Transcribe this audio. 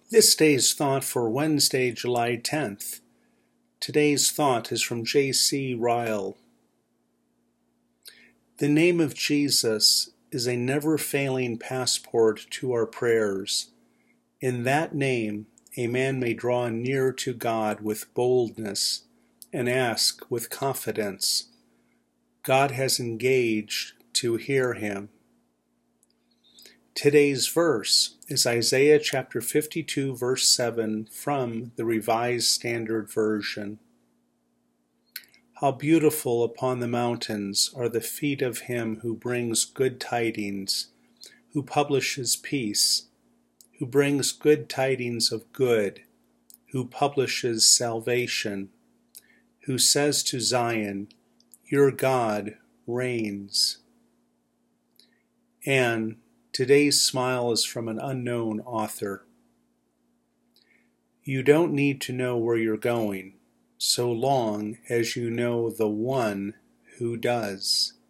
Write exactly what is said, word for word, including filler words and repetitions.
This day's thought for Wednesday, July tenth. Today's thought is from J C Ryle. The name of Jesus is a never-failing passport to our prayers. In that name, a man may draw near to God with boldness and ask with confidence. God has engaged to hear him. Today's verse is Isaiah chapter fifty-two, verse seven from the Revised Standard Version. How beautiful upon the mountains are the feet of him who brings good tidings, who publishes peace, who brings good tidings of good, who publishes salvation, who says to Zion, "Your God reigns." And today's smile is from an unknown author. You don't need to know where you're going, so long as you know the one who does.